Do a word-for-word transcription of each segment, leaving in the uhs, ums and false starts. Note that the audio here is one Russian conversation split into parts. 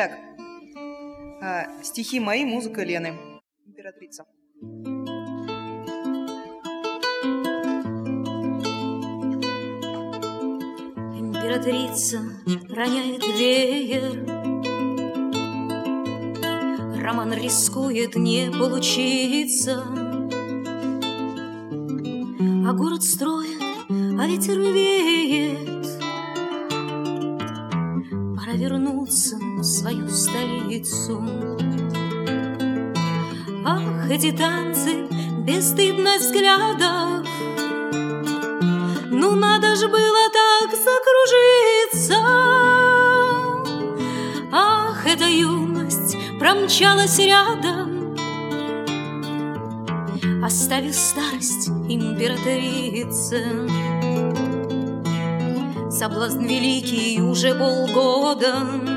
Итак, стихи мои, музыка Лены. Императрица. Императрица роняет веер, роман рискует не получиться, а город строит, а ветер веет. Пора вернуться в свою столицу. Ах, эти танцы, бесстыдность взглядов, ну надо ж было так закружиться. Ах, эта юность промчалась рядом, оставив старость императрице. Соблазн великий уже полгода,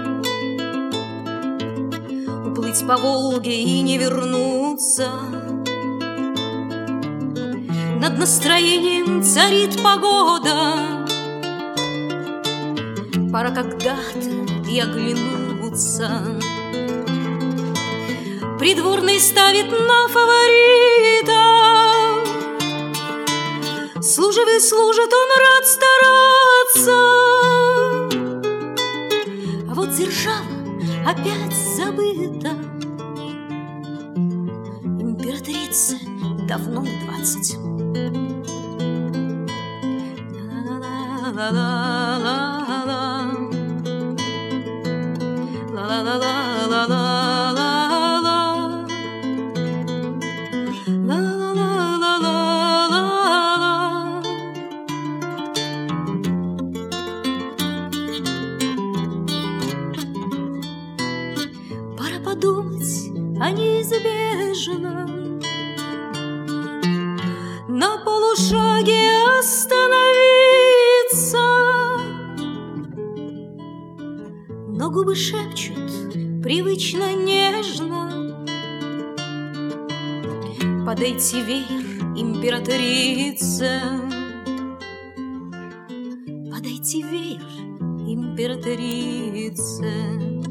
уплыть по Волге и не вернуться. Над настроением царит погода, пора когда-то и оглянуться. Придворный ставит на фаворита, служивый служит, он рад стараться. А вот держава опять забыта, императрице давно не двадцать. Пора подумать о неизбежном, на полушаге остановиться. Но губы шепчут привычно нежно: подайте веер, императрице, подайте веер, императрице.